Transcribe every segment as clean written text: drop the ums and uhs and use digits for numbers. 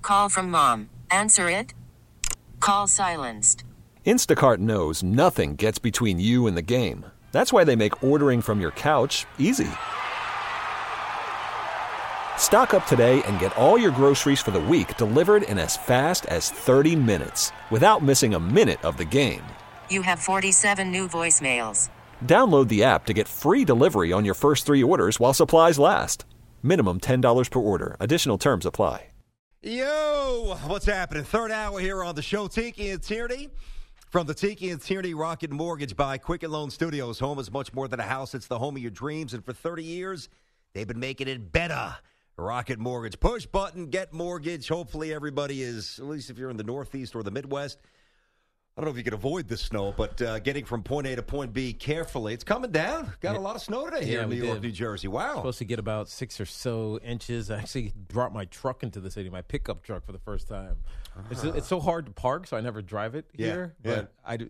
Call from mom. Answer it. Call silenced. Instacart knows nothing gets between you and the game. That's why they make ordering from your couch easy. Stock up today and get all your groceries for the week delivered in as fast as 30 minutes without missing a minute of the game. You have 47 new voicemails. Download the app to get free delivery on your first 3 orders while supplies last. Minimum $10 per order. Additional terms apply. Yo, what's happening? Third hour here on the show, Tiki and Tierney. From the Tiki and Tierney Rocket Mortgage by Quicken Loan Studios. Home is much more than a house. It's the home of your dreams. And for 30 years, they've been making it better. Rocket Mortgage. Push button, get mortgage. Hopefully everybody is, at least if you're in the Northeast or the Midwest, I don't know if you can avoid the snow, but getting from point A to point B carefully. It's coming down. Got a lot of snow today here in New York, New Jersey. Wow. Supposed to get about 6 or so inches. I actually brought my truck into the city, my pickup truck for the first time. It's so hard to park, so I never drive it here. Yeah. But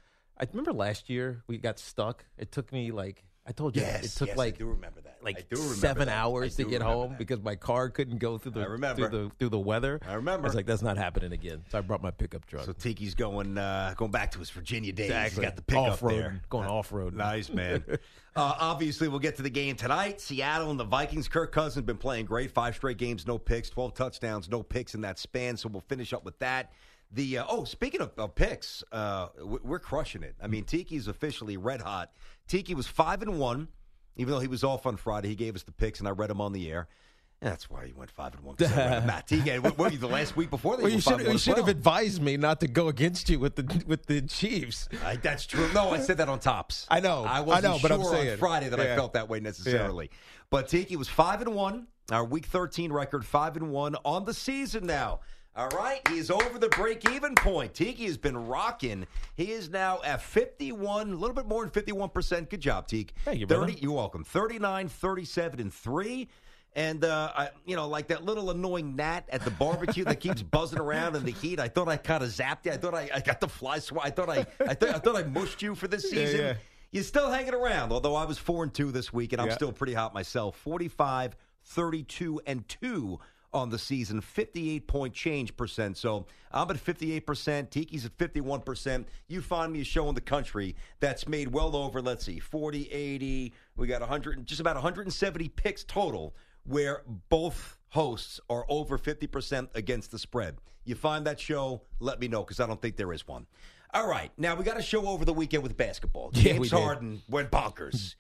I remember last year we got stuck. It took me I told you, it took I do remember that. like 7 hours to get home because my car couldn't go through the weather. I remember. I was like, that's not happening again. So I brought my pickup truck. So Tiki's going back to his Virginia days. Exactly. He's got the pickup off-road, there. going off-road. Nice, man. Obviously, we'll get to the game tonight. Seattle and the Vikings. Kirk Cousins been playing great. 5 straight games, no picks, 12 touchdowns, no picks in that span. So we'll finish up with that. Speaking of picks, we're crushing it. I mean, Tiki's officially red hot. Tiki was 5-1, even though he was off on Friday. He gave us the picks, and I read them on the air. And that's why he went 5-1. Matt Tiki, what were you the last week before that? Well, you should have advised me not to go against you with the Chiefs. That's true. No, I said that on Tops. I know, wasn't but sure I'm saying on Friday that I felt that way necessarily. Yeah. But Tiki was 5-1. Our Week 13 record, 5-1 on the season now. All right, he's over the break-even point. Tiki has been rocking. He is now at 51, a little bit more than 51%. Good job, Tiki. Thank you, brother. You're welcome. 39, 37, and 3. And, like that little annoying gnat at the barbecue that keeps buzzing around in the heat. I thought I kind of zapped you. I thought I got the fly swat. I thought I mushed you for this season. Yeah. You're still hanging around, although I was 4-2 this week, and I'm still pretty hot myself. 45, 32, and 2 on the season, 58-point change percent. So I'm at 58%. Tiki's at 51%. You find me a show in the country that's made well over, 40, 80. We got 100, just about 170 picks total, where both hosts are over 50% against the spread. You find that show, let me know, because I don't think there is one. All right. Now, we got a show over the weekend with basketball. James Harden went bonkers.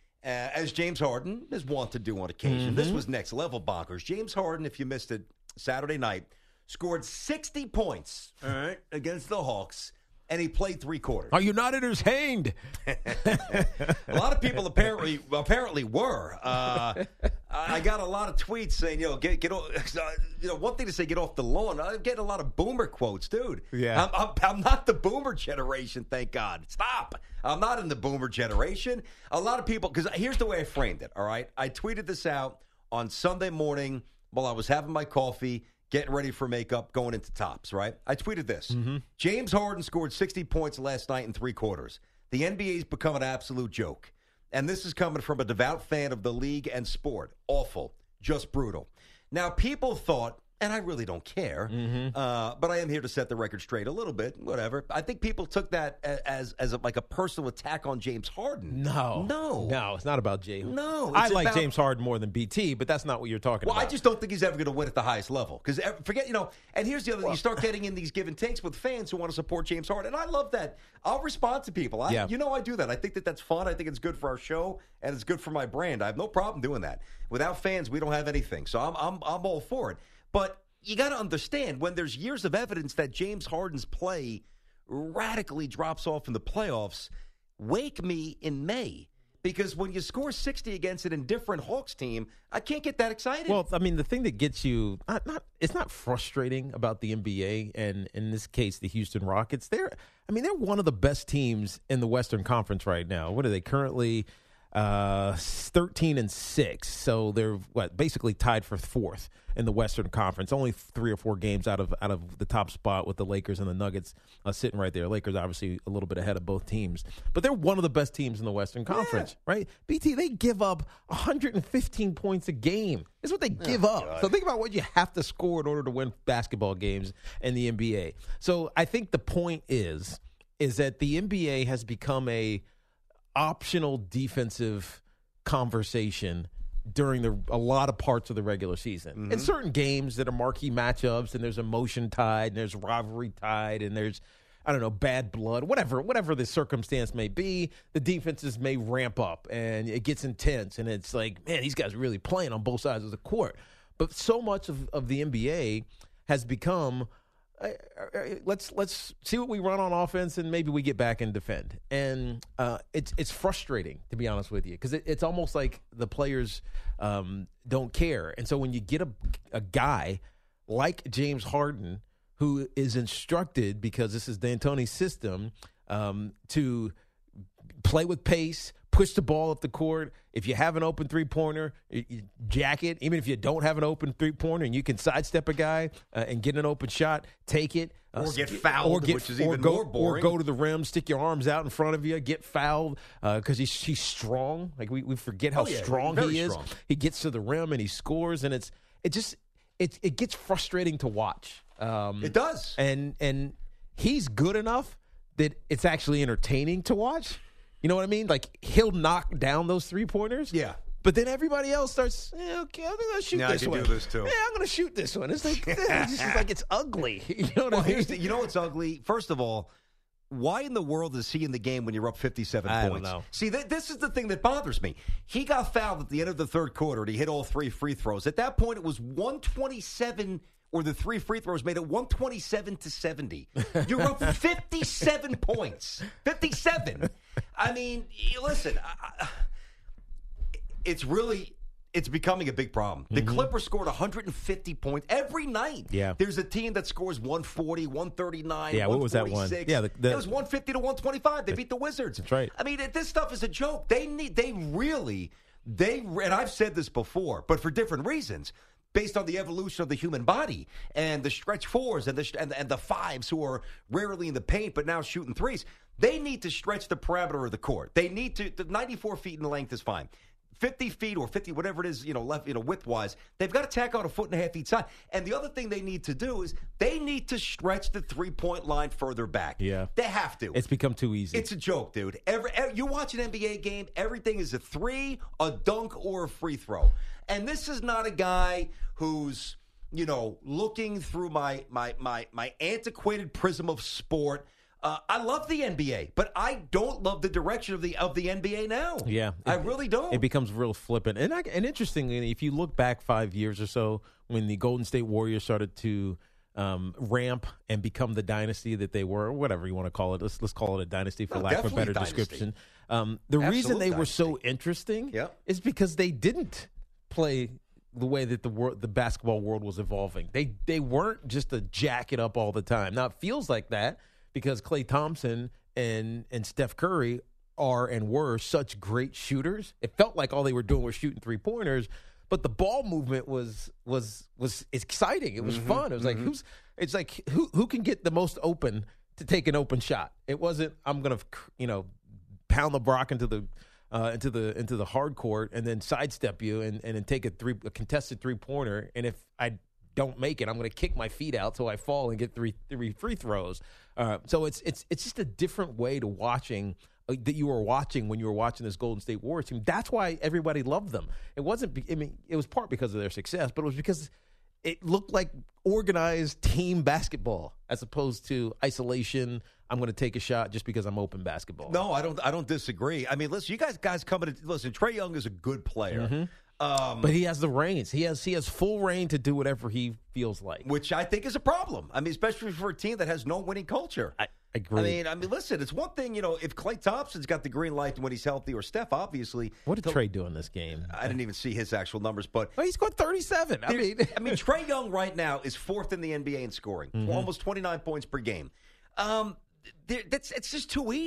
As James Harden is wont to do on occasion. This was next level bonkers. James Harden, if you missed it, Saturday night, scored 60 points against the Hawks, and he played 3 quarters. Are you not entertained? A lot of people apparently were. I got a lot of tweets saying, get one thing to say, get off the lawn. I'm getting a lot of boomer quotes, dude. Yeah. I'm not the boomer generation, thank God. Stop. I'm not in the boomer generation. A lot of people, because here's the way I framed it, all right? I tweeted this out on Sunday morning while I was having my coffee, getting ready for makeup, going into Tops, right? I tweeted this. James Harden scored 60 points last night in 3 quarters. The NBA's become an absolute joke. And this is coming from a devout fan of the league and sport. Awful. Just brutal. Now, people thought, and I really don't care, but I am here to set the record straight a little bit, whatever. I think people took that as a personal attack on James Harden. No, it's not about Jay. No. I like James Harden more than BT, but that's not what you're talking about. Well, I just don't think he's ever going to win at the highest level. Because and here's the other thing. You start getting in these give and takes with fans who want to support James Harden. And I love that. I'll respond to people. I do that. I think that's fun. I think it's good for our show, and it's good for my brand. I have no problem doing that. Without fans, we don't have anything. So I'm all for it. But you got to understand, when there's years of evidence that James Harden's play radically drops off in the playoffs, wake me in May. Because when you score 60 against an indifferent Hawks team, I can't get that excited. Well, I mean, the thing that gets you, it's not frustrating about the NBA, and in this case, the Houston Rockets. They're one of the best teams in the Western Conference right now. What are they currently? 13-6. So they're basically tied for fourth in the Western Conference. Only 3 or 4 games out of the top spot, with the Lakers and the Nuggets sitting right there. Lakers obviously a little bit ahead of both teams, but they're one of the best teams in the Western Conference, right? BT, they give up 115 points a game. Is what they give up. God. So think about what you have to score in order to win basketball games in the NBA. So I think the point is that the NBA has become a optional defensive conversation during a lot of parts of the regular season. In certain games that are marquee matchups, and there's emotion tied, and there's rivalry tied, and there's, I don't know, bad blood, whatever the circumstance may be, the defenses may ramp up, and it gets intense, and it's like, man, these guys are really playing on both sides of the court. But so much of the NBA has become, let's see what we run on offense, and maybe we get back and defend. And it's frustrating, to be honest with you, because it's almost like the players don't care. And so when you get a guy like James Harden, who is instructed, because this is D'Antoni's system, to play with pace, push the ball up the court. If you have an open three-pointer, you jack it. Even if you don't have an open three-pointer and you can sidestep a guy and get an open shot, take it. Or get fouled, which is even more boring. Or go to the rim, stick your arms out in front of you, get fouled because he's strong. Like we forget how strong he is. Strong. He gets to the rim and he scores, and it gets frustrating to watch. It does. And he's good enough that it's actually entertaining to watch. You know what I mean? Like, he'll knock down those three-pointers. Yeah. But then everybody else starts, okay, I'm going to shoot this one. I can do this too. Yeah, I'm going to shoot this one. It's like, it's just like it's ugly. You know what I mean? You know what's ugly? First of all, why in the world is he in the game when you're up 57 points? I don't know. See, this is the thing that bothers me. He got fouled at the end of the third quarter, and he hit all 3 free throws. At that point, it was 127, or the 3 free throws made it 127-70. You're up 57 points. 57. I mean, listen, it's becoming a big problem. The Clippers scored 150 points every night. Yeah. There's a team that scores 140, 139, yeah, what was that one? Yeah, it was 150 to 125. They beat the Wizards. That's right. I mean, this stuff is a joke. And I've said this before, but for different reasons, based on the evolution of the human body and the stretch fours and the fives who are rarely in the paint but now shooting threes. They need to stretch the perimeter of the court. They need to. The 94 feet in length is fine. 50 feet or 50, whatever it is, width-wise, they've got to tack on 1.5 feet each side. And the other thing they need to do is they need to stretch the three-point line further back. Yeah. They have to. It's become too easy. It's a joke, dude. You watch an NBA game, everything is a three, a dunk, or a free throw. And this is not a guy who's, looking through my antiquated prism of sport. I love the NBA, but I don't love the direction of the NBA now. Yeah, I really don't. It becomes real flippant. And interestingly, if you look back 5 years or so, when the Golden State Warriors started to ramp and become the dynasty that they were, or whatever you want to call it, let's call it a dynasty for lack of a better description. The reason they were so interesting is because they didn't play the way that the basketball world was evolving. They weren't just to jack it up all the time. Now, it feels like that, because Klay Thompson and Steph Curry are and were such great shooters. It felt like all they were doing was shooting three-pointers, but the ball movement was exciting. It was fun. It was like who can get the most open to take an open shot. It wasn't I'm going to pound the rock into the hard court and then sidestep you and then take a contested three-pointer, and if I don't make it, I'm going to kick my feet out so I fall and get three free throws. So it's just a different way to watching that you were watching when you were watching this Golden State Warriors team. That's why everybody loved them. It wasn't. It was part because of their success, but it was because it looked like organized team basketball as opposed to isolation. I'm going to take a shot just because I'm open basketball. No, I don't disagree. I mean, listen, you guys coming to listen. Trae Young is a good player. But he has the reins. He has full reign to do whatever he feels like, which I think is a problem. I mean, especially for a team that has no winning culture. I agree. I mean, listen, it's one thing, if Klay Thompson's got the green light when he's healthy, or Steph, obviously. What did Trae do in this game? I didn't even see his actual numbers, but he scored 37. I mean, Trae Young right now is fourth in the NBA in scoring, almost 29 points per game. It's just too easy.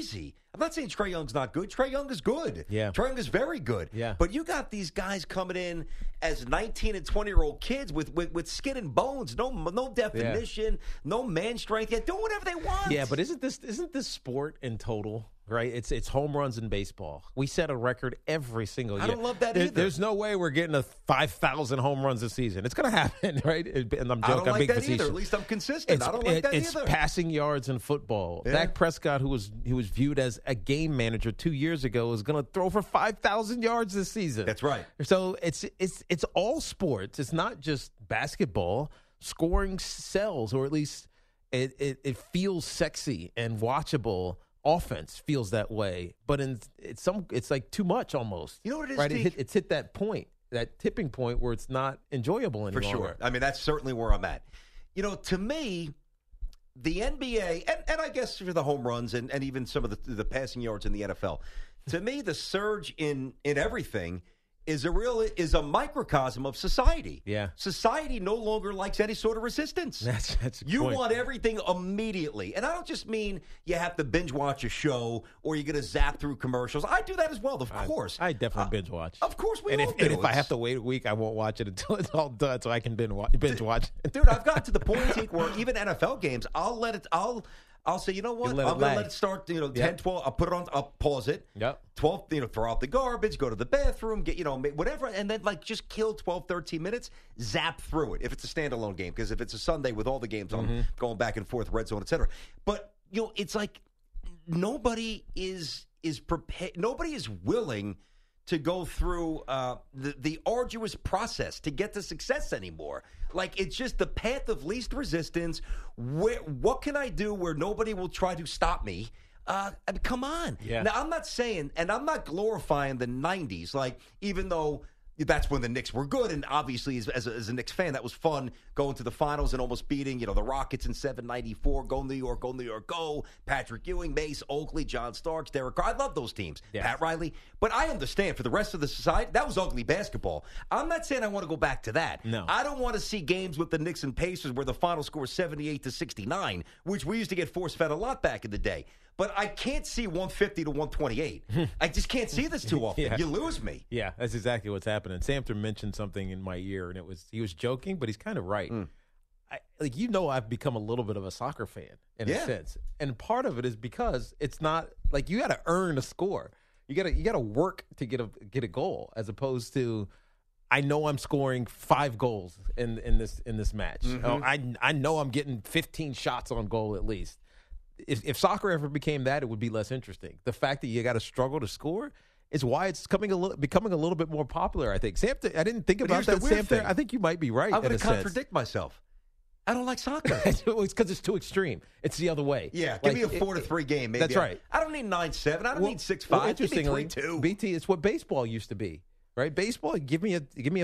I'm not saying Trae Young's not good. Trae Young is good. Yeah. Trae Young is very good. Yeah. But you got these guys coming in as 19 and 20-year-old kids with skin and bones, no definition, no man strength yet, doing whatever they want. Yeah, but isn't this sport in total, right? It's home runs in baseball. We set a record every single year. I don't love that either. There's no way we're getting a 5,000 home runs this season. It's going to happen, right? And I'm joking. I don't like I'm being that facetious. either. At least I'm consistent. I don't like that it's either. passing yards in football. Yeah. Dak Prescott, who was viewed as a game manager 2 years ago, is going to throw for 5,000 yards this season. That's right. So it's all sports. It's not just basketball. Scoring sells, or at least it feels sexy and watchable. Offense feels that way, but it's like too much almost. You know what it is, right? Deke? It's hit that point, that tipping point where it's not enjoyable anymore. For sure. I mean, that's certainly where I'm at. You know, to me, the NBA, and I guess for the home runs and even some of the passing yards in the NFL, to me, the surge in everything is a microcosm of society. Yeah. Society no longer likes any sort of resistance. That's a You point. want everything immediately. And I don't just mean you have to binge watch a show or you're going to zap through commercials. I do that as well, of course. I definitely binge watch. Of course we and all if, do. And if I It's- have to wait a week, I won't watch it until it's all done, so I can binge watch. Dude, I've gotten to the point, Teak, where even NFL games, I'll say, you know what? I'm let it going to lag. let it start, 10, Yep. 12. I'll put it on, I'll pause it. Yep. 12, throw out the garbage, go to the bathroom, get, whatever, and then, just kill 12, 13 minutes, zap through it if it's a standalone game. Because if it's a Sunday with all the games on, going back and forth, red zone, et cetera. But, it's like nobody is prepared, nobody is willing to go through the arduous process to get to success anymore. Like, it's just the path of least resistance. What can I do where nobody will try to stop me? I mean, come on. Yeah. Now, I'm not saying, and I'm not glorifying the 90s, even though that's when the Knicks were good, and obviously, as a Knicks fan, that was fun, going to the finals and almost beating, the Rockets in 7-94, go New York, go, Patrick Ewing, Mace, Oakley, John Starks, Derek Carr. I love those teams, Yes. Pat Riley. But I understand, for the rest of the society, that was ugly basketball. I'm not saying I want to go back to that. No. I don't want to see games with the Knicks and Pacers where the final score is 78-69, which we used to get force-fed a lot back in the day. But I can't see 150 to 128. I just can't see this too often. Yeah. You lose me. Yeah, that's exactly what's happening. Samter mentioned something in my ear, and he was joking, but he's kind of right. I've become a little bit of a soccer fan in a sense, and part of it is because it's not like you got to earn a score. You got to work to get a goal, as opposed to I know I'm scoring 5 goals in this match. I know I'm getting 15 shots on goal at least. If soccer ever became that, it would be less interesting. The fact that you got to struggle to score is why it's becoming a little bit more popular, I think. Samter, I didn't think about here's the that, weird Samter. thing. I think you might be right. I'm going in to a sense. contradict myself. I don't like soccer. It's because it's too extreme. It's the other way. Yeah, give me a 4-3 game. Maybe. That's right. I don't need 9-7. I don't need 6-5. Well, Give me interestingly, 3-2. BT, it's what baseball used to be. Right, baseball. Give me a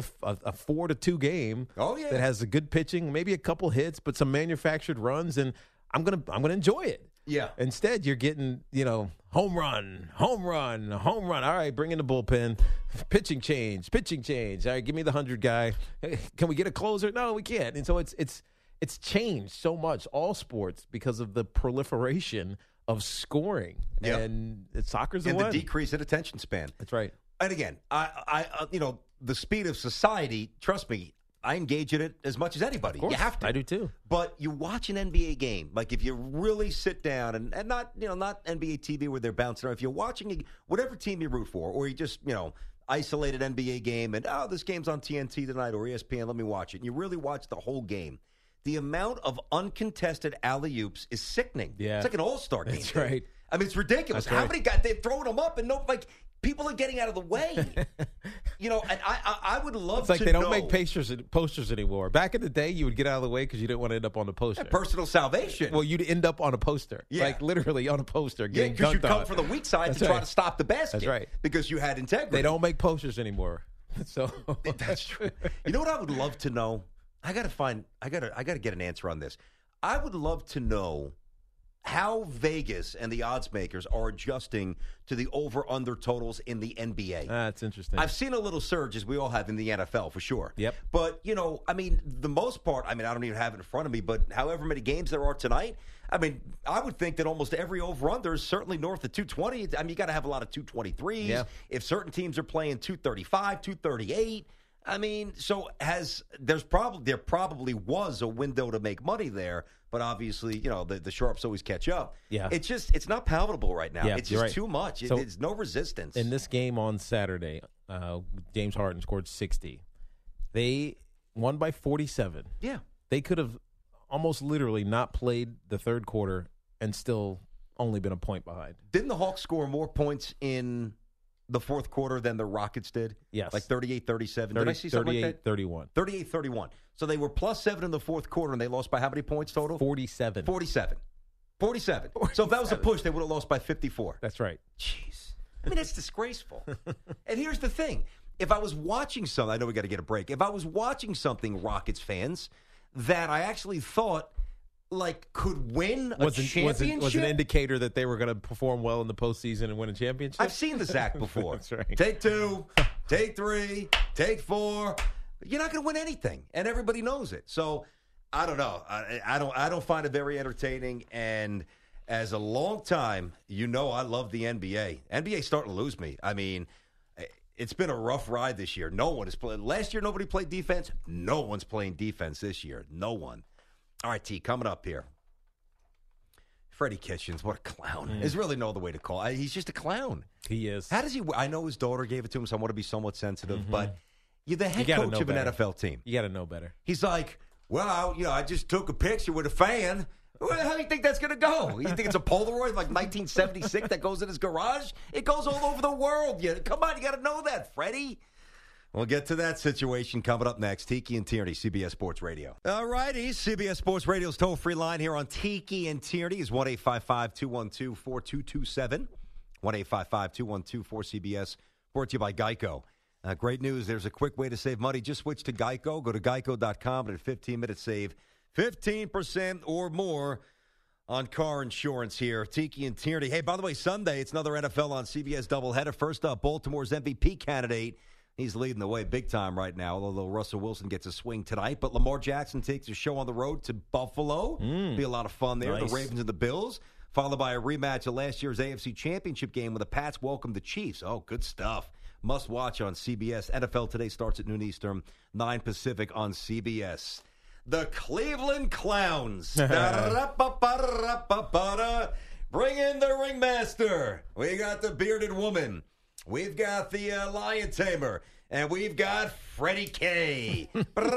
4-2 game. Oh, yeah. That has a good pitching, maybe a couple hits, but some manufactured runs, and I'm gonna enjoy it. Yeah. Instead, you're getting home run. All right, bring in the bullpen. Pitching change. All right, give me the 100 guy. Can we get a closer? No, we can't. And so it's changed so much, all sports, because of the proliferation of scoring. Yeah. And soccer's the And one. the decrease in attention span. That's right. And again, I the speed of society, trust me, I engage in it as much as anybody. Of course, you have to. I do too. But you watch an NBA game, like if you really sit down and not NBA TV where they're bouncing around. If you're watching whatever team you root for, or you just isolated NBA game and this game's on TNT tonight or ESPN, let me watch it. And you really watch the whole game. The amount of uncontested alley-oops is sickening. Yeah. It's like an all-star game. That's right. I mean, it's ridiculous. That's How right. many guys they're throwing them up and people are getting out of the way. And I would love It's like to they don't know. make posters anymore. Back in the day, you would get out of the way because you didn't want to end up on the poster. Personal salvation. Well, you'd end up on a poster. Yeah. Like literally on a poster Yeah, getting because you dunked come on. from the weak side That's to try right. to stop the basket. That's right. Because you had integrity. They don't make posters anymore. So That's true. You know what I would love to know? I got to get an answer on this. I would love to know how Vegas and the odds makers are adjusting to the over-under totals in the NBA. That's interesting. I've seen a little surge, as we all have in the NFL, for sure. Yep. But, the most part, I don't even have it in front of me, but however many games there are tonight, I would think that almost every over-under is certainly north of 220. You got to have a lot of 223s. Yeah. If certain teams are playing 235, 238, there probably was a window to make money there, but obviously, the sharps always catch up. Yeah. It's not palatable right now. Yeah, it's just right. too much. So, there's no resistance. In this game on Saturday, James Harden scored 60. They won by 47. Yeah. They could have almost literally not played the third quarter and still only been a point behind. Didn't the Hawks score more points in the fourth quarter than the Rockets did? Yes. Like 38-37. Did I see something like that? 38-31. 38-31. So they were +7 in the fourth quarter, and they lost by how many points total? 47. 47. So if that was a push, they would have lost by 54. That's right. Jeez. That's disgraceful. And here's the thing. If I was watching something, I know we got to get a break. If I was watching something, Rockets fans, that I actually thought could win a championship. Was an indicator that they were going to perform well in the postseason and win a championship? I've seen the Zach before. That's right. Take 2, take 3, take 4. You're not going to win anything, and everybody knows it. So I don't know. I don't find it very entertaining. And as a long time, I love the NBA. NBA's starting to lose me. It's been a rough ride this year. No one is playing. Last year, nobody played defense. No one's playing defense this year. No one. All right, T, coming up here. Freddie Kitchens, what a clown. There's really no other way to call it. He's just a clown. He is. How does he? I know his daughter gave it to him, so I want to be somewhat sensitive, but you're the head coach of an NFL team. You got to know better. He's like, well, I just took a picture with a fan. How do you think that's going to go? You think it's a Polaroid like 1976 that goes in his garage? It goes all over the world. Come on, you got to know that, Freddie. We'll get to that situation coming up next. Tiki and Tierney, CBS Sports Radio. All righty, CBS Sports Radio's toll-free line here on Tiki and Tierney is 1-855-212-4227. 1-855-212-4CBS. Brought to you by Geico. Great news. There's a quick way to save money. Just switch to Geico. Go to geico.com and in 15 minutes save 15% or more on car insurance here. Tiki and Tierney. Hey, by the way, Sunday, it's another NFL on CBS doubleheader. First up, Baltimore's MVP candidate. He's leading the way big time right now, although Russell Wilson gets a swing tonight. But Lamar Jackson takes a show on the road to Buffalo. Be a lot of fun there. Nice. The Ravens and the Bills, followed by a rematch of last year's AFC Championship game when the Pats welcome the Chiefs. Oh, good stuff. Must watch on CBS. NFL Today starts at noon Eastern, 9 Pacific on CBS. The Cleveland Clowns. Bring in the ringmaster. We got the bearded woman. We've got the lion tamer. And we've got Freddie K.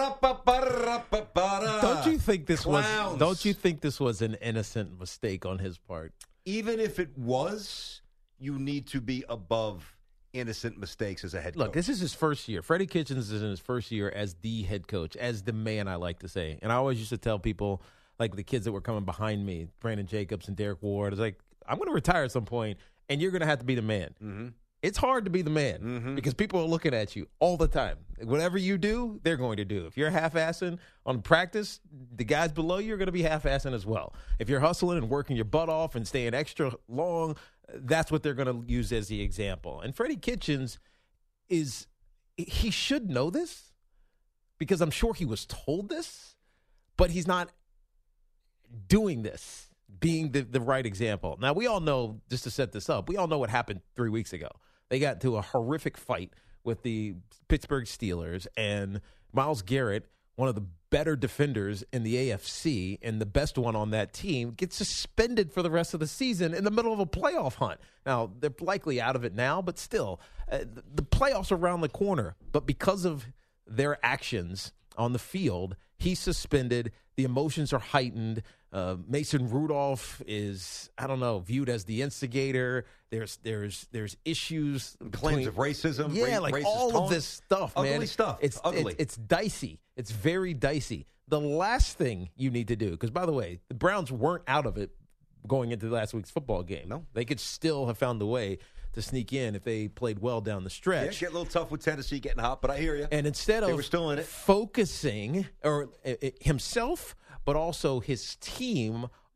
Don't you think this was an innocent mistake on his part? Even if it was, you need to be above innocent mistakes as a head coach. Look, this is his first year. Freddie Kitchens is in his first year as the head coach, as the man, I like to say. And I always used to tell people, like the kids that were coming behind me, Brandon Jacobs and Derek Ward, I was like, I'm going to retire at some point, and you're going to have to be the man. Mm-hmm. It's hard to be the man because people are looking at you all the time. Whatever you do, they're going to do. If you're half-assing on practice, the guys below you are going to be half-assing as well. If you're hustling and working your butt off and staying extra long, that's what they're going to use as the example. And Freddie Kitchens he should know this because I'm sure he was told this, but he's not doing this, being the right example. Now, we all know, just to set this up, we all know what happened 3 weeks ago. They got into a horrific fight with the Pittsburgh Steelers, and Myles Garrett, one of the better defenders in the AFC and the best one on that team, gets suspended for the rest of the season in the middle of a playoff hunt. Now, they're likely out of it now, but still, the playoffs are around the corner. But because of their actions on the field, he's suspended. The emotions are heightened. Mason Rudolph is, viewed as the instigator. There's issues, claims of racism. Yeah, like all of this stuff, man. Ugly stuff. It's ugly. It's dicey. It's very dicey. The last thing you need to do, because by the way, the Browns weren't out of it going into last week's football game. No, they could still have found a way to sneak in if they played well down the stretch. Yeah, get a little tough with Tennessee getting hot, but I hear you. And instead of still in it. focusing himself, but also his team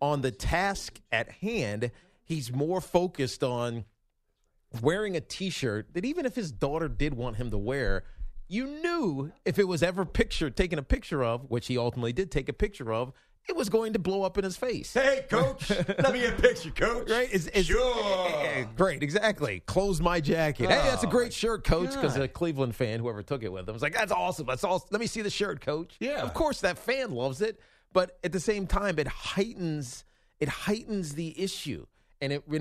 on the task at hand. He's more focused on wearing a T-shirt that even if his daughter did want him to wear, you knew if it was ever taken a picture of, which he ultimately did take a picture of, it was going to blow up in his face. Hey, Coach, let me get a picture, Coach. Right? Sure. Great, exactly. Close my jacket. Hey, that's a great shirt, Coach, because a Cleveland fan, whoever took it with him, was like, that's awesome. That's awesome. Let me see the shirt, Coach. Yeah. Of course, that fan loves it, but at the same time, it heightens the issue, and it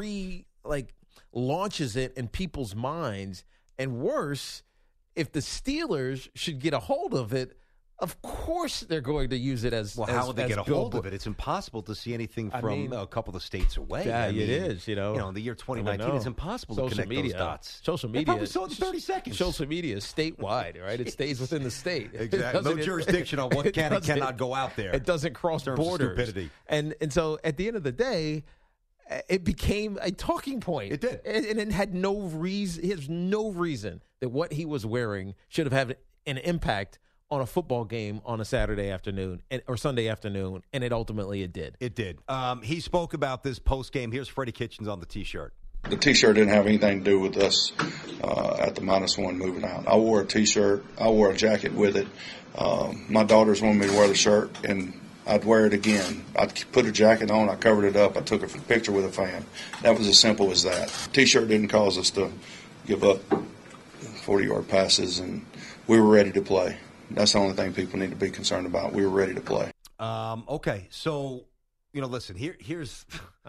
launches it in people's minds. And worse, if the Steelers should get a hold of it, of course they're going to use it as how would they get a hold billboard. of it? It's impossible to see anything from a couple of states away. Yeah, it is. In the year 2019, it's impossible to connect those dots. Social media. They probably saw it in 30 seconds. Social media is statewide, right? It stays within the state. Exactly. No jurisdiction on what can and cannot go out there. It doesn't cross borders. Stupidity. And so at the end of the day, it became a talking point. It did. And it had no reason. He has no reason that what he was wearing should have had an impact on a football game on a Saturday afternoon or Sunday afternoon, and it did. It did. He spoke about this post-game. Here's Freddie Kitchens on the T-shirt. The T-shirt didn't have anything to do with us at the -1 moving out. I wore a T-shirt. I wore a jacket with it. My daughters wanted me to wear the shirt, and I'd wear it again. I'd put a jacket on. I covered it up. I took a picture with a fan. That was as simple as that. T-shirt didn't cause us to give up 40-yard passes, and we were ready to play. That's the only thing people need to be concerned about. We were ready to play. Okay, so, listen, here's...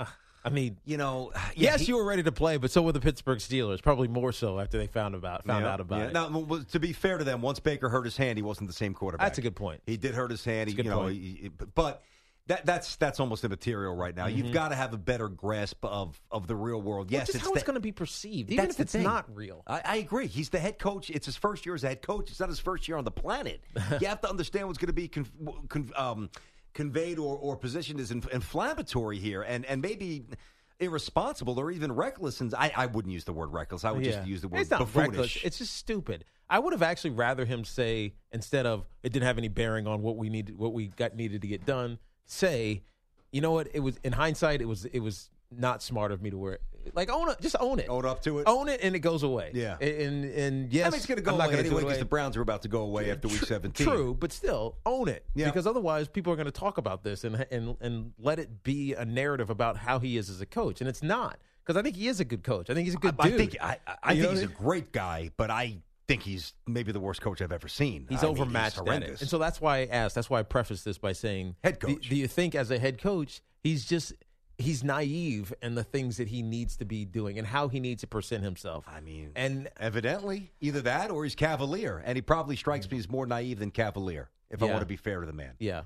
Yes, you were ready to play, but so were the Pittsburgh Steelers, probably more so after they found out about it. Now, to be fair to them, once Baker hurt his hand, he wasn't the same quarterback. That's a good point. He did hurt his hand. That's a good point. But that's almost immaterial right now. Mm-hmm. You've got to have a better grasp of the real world. Yes, it's how it's going to be perceived, even if it's not real. I agree. He's the head coach. It's his first year as a head coach. It's not his first year on the planet. You have to understand what's going to be conveyed or positioned as inflammatory here, and maybe irresponsible or even reckless. And I wouldn't use the word reckless. I would just use the word it's not buffoonish. Reckless. It's just stupid. I would have actually rather him say, instead of it didn't have any bearing on what we needed to get done, say, you know what? It was, in hindsight, it was not smart of me to wear it. Like, own it. Just own it. Own up to it. Own it, and it goes away. Yeah. And yes, it's going to go away anyway because the Browns are about to go away after Week 17. True, but still, own it. Yeah. Because otherwise, people are going to talk about this and let it be a narrative about how he is as a coach, and it's not. Because I think he is a good coach. I think he's a good dude. I think he's a great guy, but I think he's maybe the worst coach I've ever seen. He's overmatched at it. And so that's why I asked. That's why I prefaced this by saying, head coach. Do you think as a head coach, he's naive in the things that he needs to be doing and how he needs to present himself? And evidently, either that or he's cavalier. And he probably strikes me as more naive than cavalier, if I want to be fair to the man. Yeah.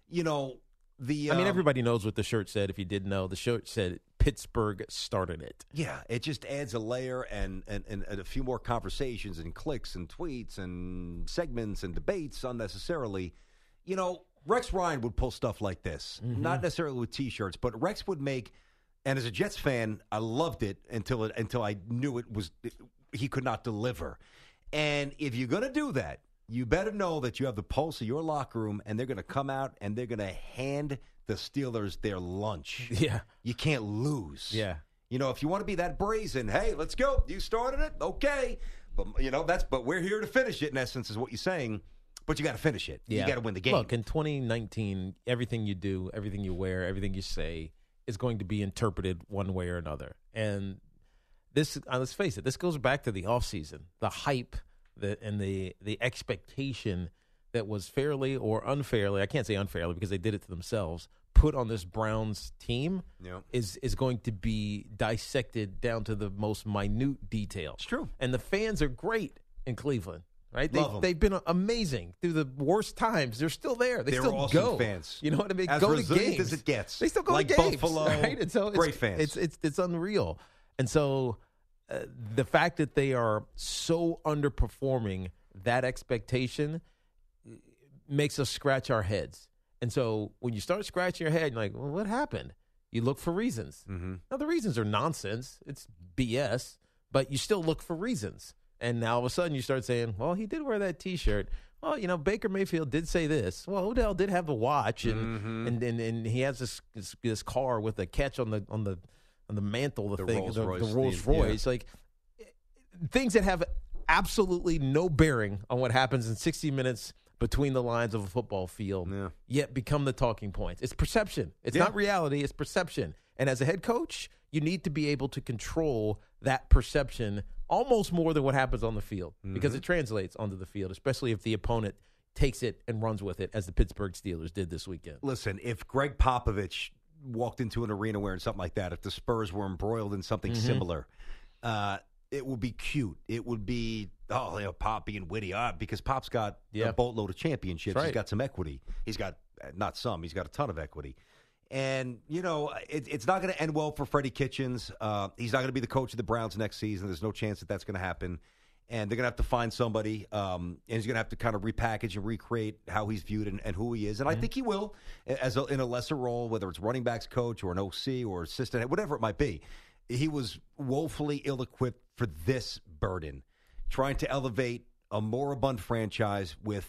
Everybody knows what the shirt said. If you didn't know, the shirt said Pittsburgh started it. Yeah, it just adds a layer and a few more conversations and clicks and tweets and segments and debates unnecessarily. Rex Ryan would pull stuff like this, not necessarily with T-shirts, but Rex would make. And as a Jets fan, I loved it until I knew he could not deliver. And if you're going to do that, you better know that you have the pulse of your locker room, and they're going to come out and they're going to hand the Steelers their lunch. Yeah. You can't lose. Yeah. If you want to be that brazen, hey, let's go. You started it, okay. But but we're here to finish it, in essence, is what you're saying. But you got to finish it. Yeah. You got to win the game. Look, in 2019, everything you do, everything you wear, everything you say is going to be interpreted one way or another. And this, let's face it, this goes back to the offseason, the hype and the expectation that was fairly or unfairly, I can't say unfairly because they did it to themselves, put on this Browns team is going to be dissected down to the most minute detail. It's true. And the fans are great in Cleveland. Right? They've been amazing through the worst times. They're still there. They're still awesome go. fans. You know what I mean? As go resilient to games as it gets. They still go like to games. Buffalo, right? And so great fans. It's unreal. And so the fact that they are so underperforming that expectation makes us scratch our heads. And so when you start scratching your head, you're like, well, what happened? You look for reasons. Mm-hmm. Now, the reasons are nonsense. It's BS, but you still look for reasons. And now all of a sudden you start saying, well, he did wear that T-shirt. well, Baker Mayfield did say this. Well, Odell did have a watch, and he has this car with a catch on the mantle, the Rolls Royce. Like things that have absolutely no bearing on what happens in 60 minutes between the lines of a football field, yet become the talking points. It's perception. It's not reality. It's perception. And as a head coach, you need to be able to control that perception almost more than what happens on the field because it translates onto the field, especially if the opponent takes it and runs with it, as the Pittsburgh Steelers did this weekend. Listen, if Greg Popovich walked into an arena wearing something like that, if the Spurs were embroiled in something similar, it would be cute. It would be, Pop being witty, because Pop's got a boatload of championships. Right. He's got some equity. He's got, not some, he's got a ton of equity. And, it's not going to end well for Freddie Kitchens. He's not going to be the coach of the Browns next season. There's no chance that that's going to happen. And they're going to have to find somebody, and he's going to have to kind of repackage and recreate how he's viewed and who he is. And I think he will, in a lesser role, whether it's running backs coach or an OC or assistant, whatever it might be. He was woefully ill-equipped for this burden, trying to elevate a moribund franchise with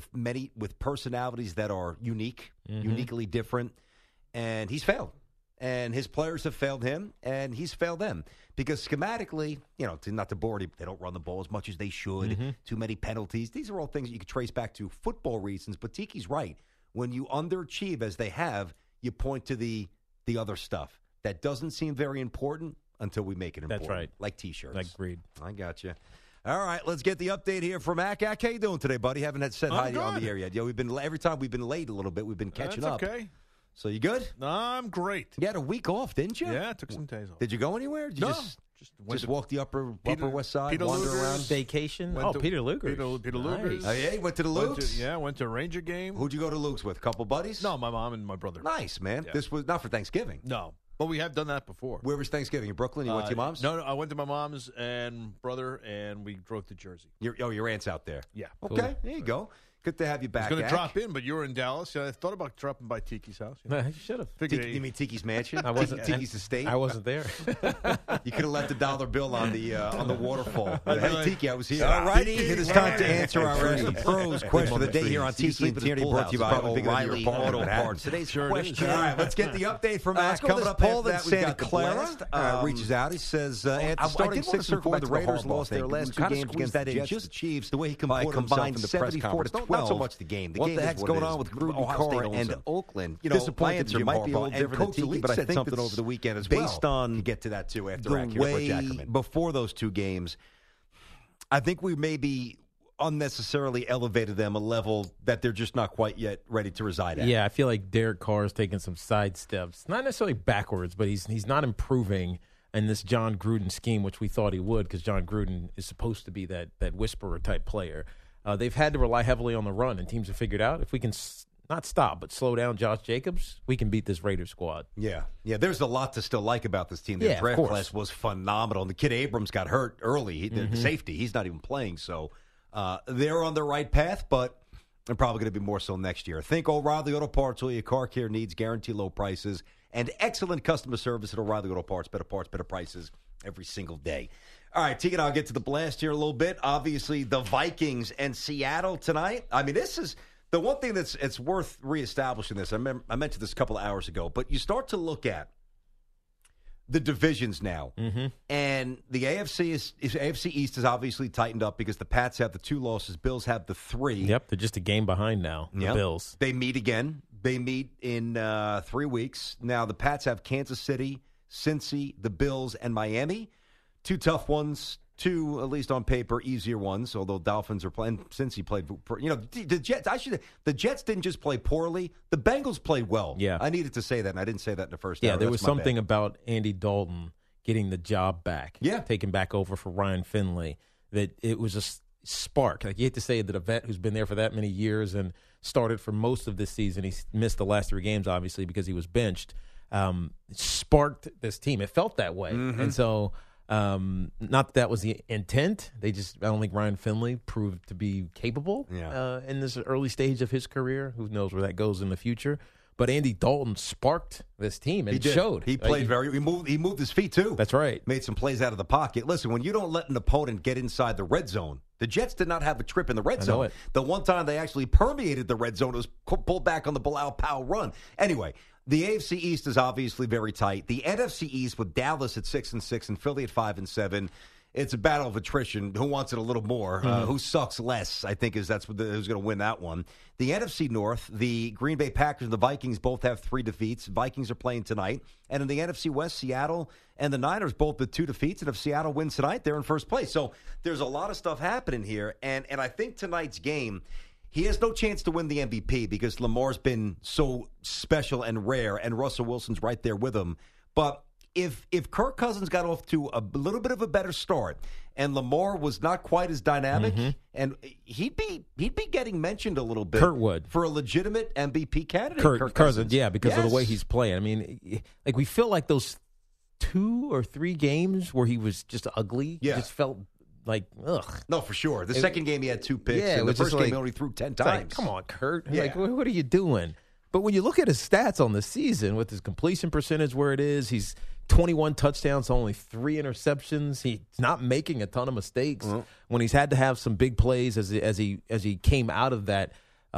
personalities that are uniquely different. And he's failed. And his players have failed him, and he's failed them. Because schematically, not to bore, they don't run the ball as much as they should. Too many penalties. These are all things that you could trace back to football reasons. But Tiki's right. When you underachieve, as they have, you point to the other stuff. That doesn't seem very important until we make it important. That's right. Like T-shirts. Agreed. I got you. All right, let's get the update here from Mac. How you doing today, buddy? Haven't said hi on the air yet. Every time we've been late a little bit, we've been catching up. Okay. So you good? I'm great. You had a week off, didn't you? Yeah, I took some days off. Did you go anywhere? Did you just walk the upper west side, wander around? Vacation? Peter Luger's. Peter Luger's. Oh, yeah, you went to the Luke's? Went to a Ranger game. Who'd you go to Luke's with? A couple buddies? No, my mom and my brother. Nice, man. Yeah. This was not for Thanksgiving. No, but we have done that before. Where was Thanksgiving? In Brooklyn? You went to your mom's? No, I went to my mom's and brother, and we drove to Jersey. Your aunt's out there? Yeah. Okay, cool. There you go. Good to have you back. I was going to drop in, but you were in Dallas. I thought about dropping by Tiki's house. You should have. You mean Tiki's mansion? I wasn't. Tiki's estate? I wasn't there. You could have left $1 bill on the waterfall. Hey, Tiki, I was here. All righty. It is time to answer our Ask the Pros question of the day here on Tiki and Tierney, brought to you by O'Reilly Auto Parts. Today's question. All right, let's get the update from Matt. Coming up Paul after that, Santa Clara reaches out. He says, starting 6-4, the Raiders lost their last two games against the Jets, the Chiefs. The way he comported himself in the press conference. Not so much the game. What the heck's going on with Gruden, Carr, and Oakland? My answer might be a little different than Tiki, but I think something over the weekend as well. Based on get to that too after the way before those two games, I think we maybe unnecessarily elevated them a level that they're just not quite yet ready to reside at. Yeah, I feel like Derek Carr is taking some side steps, not necessarily backwards, but he's not improving in this John Gruden scheme, which we thought he would, because John Gruden is supposed to be that whisperer type player. They've had to rely heavily on the run, and teams have figured out if we can not stop but slow down Josh Jacobs, we can beat this Raiders squad. Yeah. There's a lot to still like about this team. Their draft class was phenomenal. And the kid Abrams got hurt early. The safety, he's not even playing. So they're on the right path, but they're probably going to be more so next year. Think O'Reilly Auto Parts, all your car care needs, guarantee low prices, and excellent customer service at O'Reilly Auto Parts. Better parts, better prices every single day. All right, Tegan, I'll get to the blast here a little bit. Obviously, the Vikings and Seattle tonight. I mean, this is the one thing it's worth reestablishing this. I mentioned this a couple of hours ago, but you start to look at the divisions now, and the AFC East is obviously tightened up because the Pats have the 2 losses, Bills have the 3. Yep, they're just a game behind now, the Bills. They meet again. They meet in 3 weeks. Now, the Pats have Kansas City, Cincy, the Bills, and Miami. 2 tough ones, 2, at least on paper, easier ones, although Dolphins are playing. Cincy played, the Jets, the Jets didn't just play poorly. The Bengals played well. Yeah. I needed to say that, and I didn't say that in the first hour. Yeah, there was something about Andy Dalton getting the job back, taking back over for Ryan Finley, that it was a spark. Like, you hate to say that a vet who's been there for that many years and started for most of this season, he missed the last 3 games, obviously, because he was benched, sparked this team. It felt that way. And so... not that was the intent. I don't think Ryan Finley proved to be capable in this early stage of his career. Who knows where that goes in the future? But Andy Dalton sparked this team, and it showed. He played he moved his feet too. That's right. Made some plays out of the pocket. Listen, when you don't let an opponent get inside the red zone, The Jets did not have a trip in the red I know zone. it. The one time they actually permeated the red zone, it was pulled back on the Bilal Powell run. Anyway, the AFC East is obviously very tight. The NFC East with Dallas at 6-6 and Philly at 5-7. It's a battle of attrition. Who wants it a little more? Who sucks less? I think who's going to win that one. The NFC North, the Green Bay Packers and the Vikings both have 3 defeats. Vikings are playing tonight. And in the NFC West, Seattle and the Niners both with 2 defeats. And if Seattle wins tonight, they're in first place. So there's a lot of stuff happening here. And I think tonight's game, he has no chance to win the MVP because Lamar's been so special and rare, and Russell Wilson's right there with him. But if Kirk Cousins got off to a little bit of a better start and Lamar was not quite as dynamic, and he'd be getting mentioned a little bit. Kurt would. For a legitimate MVP candidate. Kirk Cousins, yeah, because of the way Yes. he's playing. I mean, like we feel like those 2 or 3 games where he was just ugly. Yeah. Just felt like, ugh. No, for sure. The second game he had 2 picks, Yeah, it and the was just first game like- he only threw 10 It's like, times. come on, Kurt. Yeah. Like, what are you doing? But when you look at his stats on the season, with his completion percentage where it is, he's 21 touchdowns, only 3 interceptions. He's not making a ton of mistakes. When he's had to have some big plays as he came out of that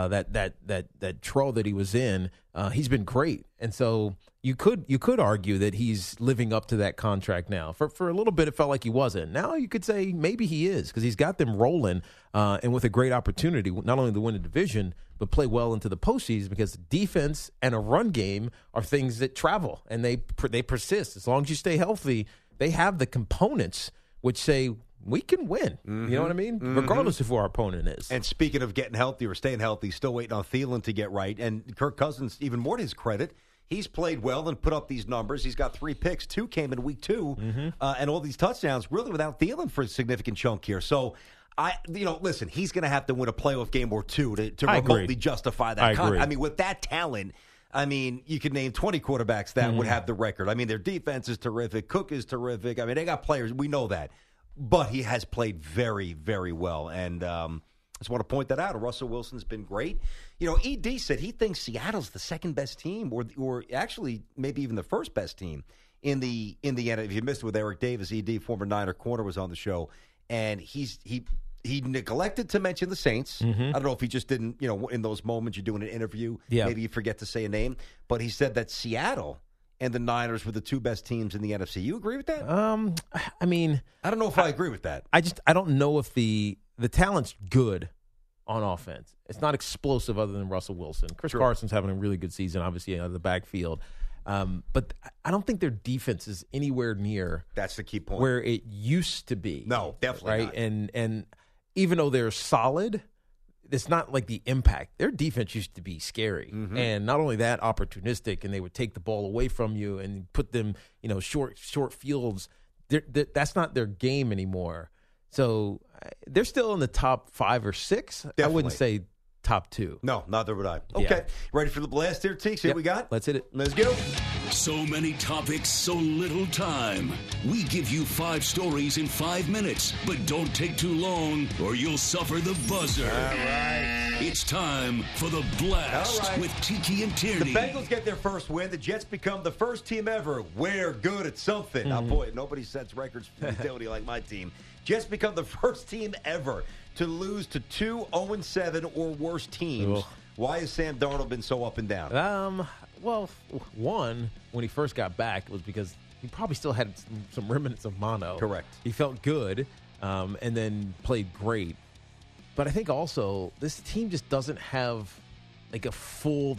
trough that he was in, he's been great. And so you could argue that he's living up to that contract now. For a little bit, it felt like he wasn't. Now you could say maybe he is, because he's got them rolling, and with a great opportunity not only to win the division but play well into the postseason, because defense and a run game are things that travel and they persist. As long as you stay healthy, they have the components which say we can win. You know what I mean? Regardless of who our opponent is. And speaking of getting healthy or staying healthy, still waiting on Thielen to get right. And Kirk Cousins, even more to his credit, he's played well and put up these numbers. He's got 3 picks. 2 came in week 2, and all these touchdowns really without Thielen for a significant chunk here. So, listen, he's going to have to win a playoff game or 2 to I remotely agree. justify that. I agree. I mean, with that talent, you could name 20 quarterbacks that would have the record. I mean, their defense is terrific. Cook is terrific. I mean, they got players. We know that. But he has played very, very well. And I just want to point that out. Russell Wilson's been great. ED said he thinks Seattle's the second best team, or actually maybe even the first best team in the NFL. If you missed it with Eric Davis, ED, former Niner corner, was on the show, and he neglected to mention the Saints. I don't know if he just didn't. In those moments you're doing an interview, maybe you forget to say a name. But he said that Seattle and the Niners were the 2 best teams in the NFC. You agree with that? I mean, I don't know if I agree with that. I don't know if the talent's good on offense. It's not explosive other than Russell Wilson. Chris Carson's having a really good season, obviously, out of the backfield. But I don't think their defense is anywhere near That's the key point. where it used to be. No, definitely right? not. And even though they're solid, it's not like the impact. Their defense used to be scary. And not only that, opportunistic, and they would take the ball away from you and put them, short fields. That's not their game anymore. So they're still in the top 5 or 6. Definitely. I wouldn't say top 2. No, neither would I. Yeah. Okay. Ready for the blast here, Teeks? See what we got? Let's hit it. Let's go. So many topics, so little time. We give you 5 stories in 5 minutes, but don't take too long or you'll suffer the buzzer. All right. It's time for the blast All right. with Tiki and The Tierney. Bengals get their first win. The Jets become the first team ever. We're good at something. Now, boy, nobody sets records for utility like my team. Jets become the first team ever to lose to 2 0-7 or worse teams. Ugh. Why has Sam Darnold been so up and down? Well, one, when he first got back, was because he probably still had some remnants of mono. Correct. He felt good, and then played great. But I think also this team just doesn't have like a full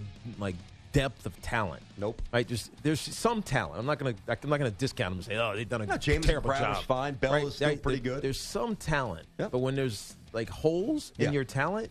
depth of talent. Nope. Right? There's some talent. I'm not gonna discount them and say, oh, they've done a James terrible Brown job. is fine. Bell is still pretty good. There's some talent, Yep. but when there's holes in your talent,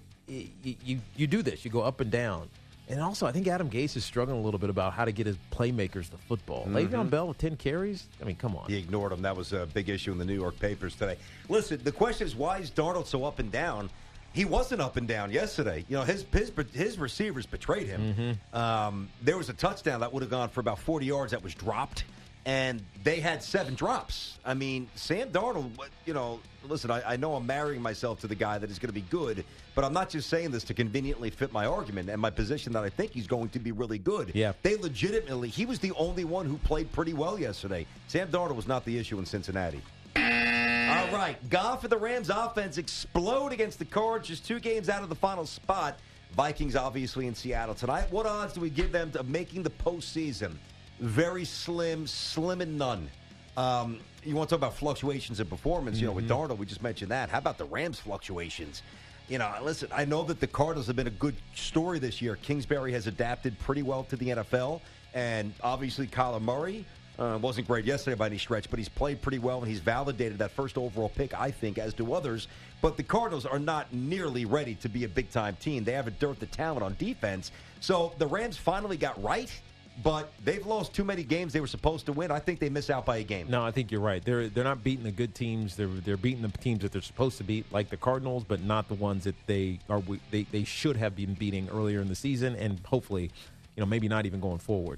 you do this. You go up and down. And also, I think Adam Gase is struggling a little bit about how to get his playmakers the football. Le'Veon Bell with 10 carries? I mean, come on. He ignored him. That was a big issue in the New York papers today. Listen, the question is, why is Darnold so up and down? He wasn't up and down yesterday. His receivers betrayed him. There was a touchdown that would have gone for about 40 yards that was dropped, and they had 7 drops. I mean, Sam Darnold, listen, I know I'm marrying myself to the guy that is going to be good, but I'm not just saying this to conveniently fit my argument and my position that I think he's going to be really good. Yeah. They legitimately, he was the only one who played pretty well yesterday. Sam Darnold was not the issue in Cincinnati. All right, gone for the Rams offense. Explode against the Cards. Just 2 games out of the final spot. Vikings obviously in Seattle tonight. What odds do we give them to making the postseason? Very slim and none. You want to talk about fluctuations in performance? You know, with Darnold, we just mentioned that. How about the Rams' fluctuations? You know, listen, I know that the Cardinals have been a good story this year. Kingsbury has adapted pretty well to the NFL, and obviously Kyler Murray wasn't great yesterday by any stretch, but he's played pretty well, and he's validated that first overall pick, I think, as do others. But the Cardinals are not nearly ready to be a big-time team. They have a dearth of talent on defense. So the Rams finally got right, but they've lost too many games they were supposed to win. I think they miss out by a game. No, I think you're right. They're not beating the good teams. They're beating the teams that they're supposed to beat, like the Cardinals, but not the ones that they should have been beating earlier in the season, and hopefully, maybe not even going forward.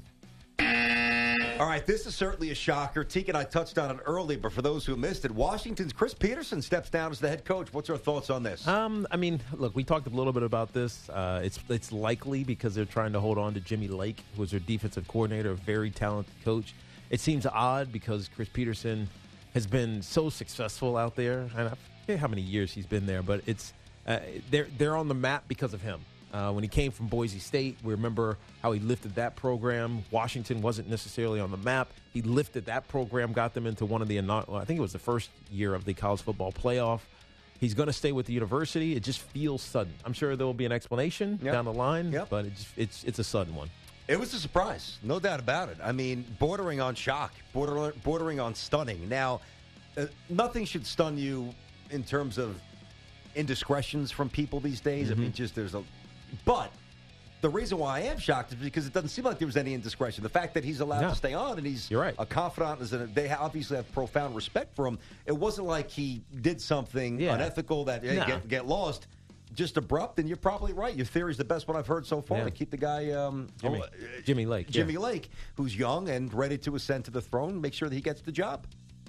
All right, this is certainly a shocker. Teague and I touched on it early, but for those who missed it, Washington's Chris Peterson steps down as the head coach. What's our thoughts on this? Look, we talked a little bit about this. It's likely because they're trying to hold on to Jimmy Lake, who was their defensive coordinator, a very talented coach. It seems odd because Chris Peterson has been so successful out there. And I forget how many years he's been there, but it's they're on the map because of him. When he came from Boise State, we remember how he lifted that program. Washington wasn't necessarily on the map. He lifted that program, got them into one of the, I think it was the first year of the college football playoff. He's going to stay with the university. It just feels sudden. I'm sure there will be an explanation down the line, but it's a sudden one. It was a surprise, no doubt about it. I mean, bordering on shock, bordering on stunning. Now, nothing should stun you in terms of indiscretions from people these days. I mean, but the reason why I am shocked is because it doesn't seem like there was any indiscretion. The fact that he's allowed to stay on and he's a confidant, they obviously have profound respect for him. It wasn't like he did something unethical that get lost. Just abrupt, and you're probably right. Your theory is the best one I've heard so far to keep the guy Jimmy Lake. Jimmy Lake, who's young and ready to ascend to the throne, make sure that he gets the job.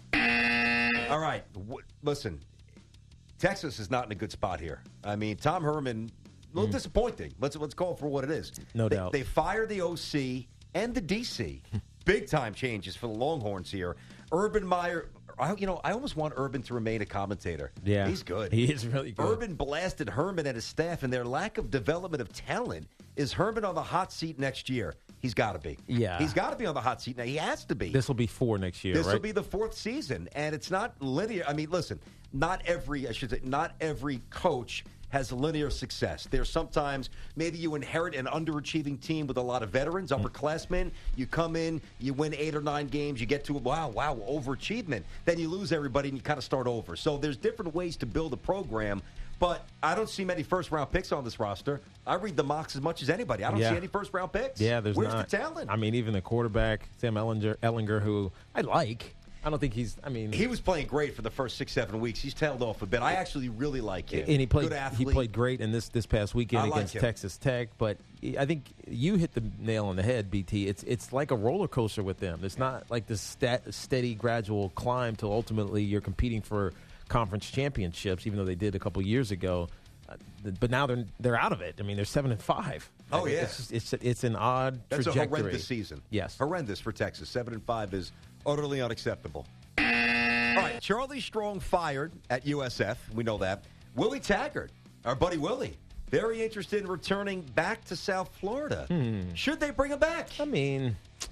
All right, listen, Texas is not in a good spot here. I mean, Tom Herman, a little disappointing. Let's call it for what it is. No doubt. They fired the OC and the DC. Big time changes for the Longhorns here. Urban Meyer. I almost want Urban to remain a commentator. Yeah. He's good. He is really good. Urban blasted Herman and his staff, and their lack of development of talent. Is Herman on the hot seat next year? He's got to be. Yeah. He's got to be on the hot seat now. He has to be. This will be 4 next year, This right? will be the 4th season, and it's not linear. I mean, listen, not every coach has linear success. There's sometimes maybe you inherit an underachieving team with a lot of veterans, upperclassmen. You come in, you win 8 or 9 games, you get to, wow, overachievement. Then you lose everybody and you kind of start over. So there's different ways to build a program, but I don't see many first-round picks on this roster. I read the mocks as much as anybody. I don't see any first-round picks. Yeah, Where's not. the talent? I mean, even the quarterback, Sam Ellinger, who I like. I don't think he was playing great for the first 6-7 weeks. He's tailed off a bit. I actually really like him. And he played. Good athlete. He played great in this past weekend against Texas Tech. But I think you hit the nail on the head, BT. It's like a roller coaster with them. It's not like this steady, gradual climb till ultimately you're competing for conference championships, even though they did a couple years ago. But now they're out of it. I mean, they're 7-5. Oh yeah, it's an odd trajectory. That's a horrendous season. Yes, horrendous for Texas. 7-5 is utterly unacceptable. All right, Charlie Strong fired at USF. We know that. Willie Taggart, our buddy Willie, very interested in returning back to South Florida. Should they bring him back? I mean,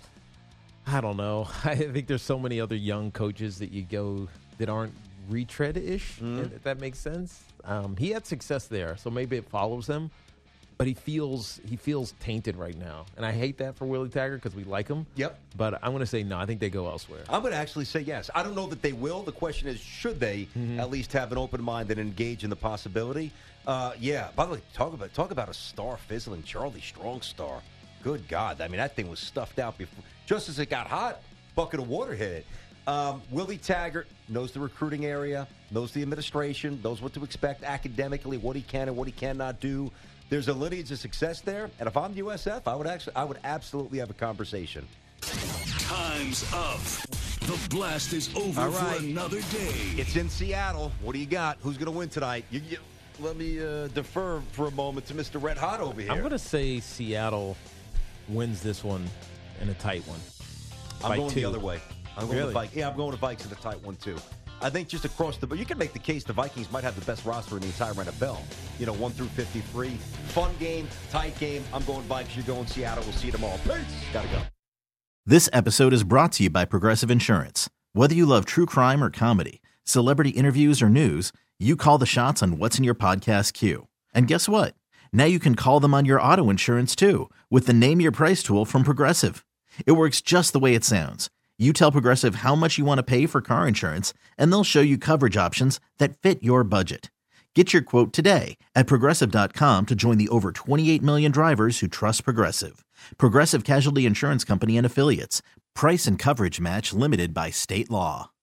I don't know. I think there's so many other young coaches that you go that aren't retread-ish, if that makes sense. He had success there, so maybe it follows him. But he feels tainted right now. And I hate that for Willie Taggart because we like him. Yep. But I'm going to say no. I think they go elsewhere. I'm going to actually say yes. I don't know that they will. The question is, should they at least have an open mind and engage in the possibility? Yeah. By the way, talk about a star fizzling. Charlie Strong star. Good God. I mean, that thing was stuffed out before. Just as it got hot, bucket of water hit it. Willie Taggart knows the recruiting area, knows the administration, knows what to expect academically, what he can and what he cannot do. There's a lineage of success there, and if I'm USF, I would absolutely have a conversation. Time's up. The blast is over for another day. It's in Seattle. What do you got? Who's going to win tonight? Let me defer for a moment to Mr. Red Hot over here. I'm going to say Seattle wins this one in a tight one. I'm going 2. the other way. I'm going to Vikes. Yeah, I'm going to Vikes in a tight one too. I think just across the board, you can make the case the Vikings might have the best roster in the entire NFL. 1 through 53. Fun game, tight game. I'm going Vikes. You're going Seattle. We'll see you tomorrow. Peace. Gotta go. This episode is brought to you by Progressive Insurance. Whether you love true crime or comedy, celebrity interviews or news, you call the shots on what's in your podcast queue. And guess what? Now you can call them on your auto insurance too with the Name Your Price tool from Progressive. It works just the way it sounds. You tell Progressive how much you want to pay for car insurance, and they'll show you coverage options that fit your budget. Get your quote today at Progressive.com to join the over 28 million drivers who trust Progressive. Progressive Casualty Insurance Company and Affiliates. Price and coverage match limited by state law.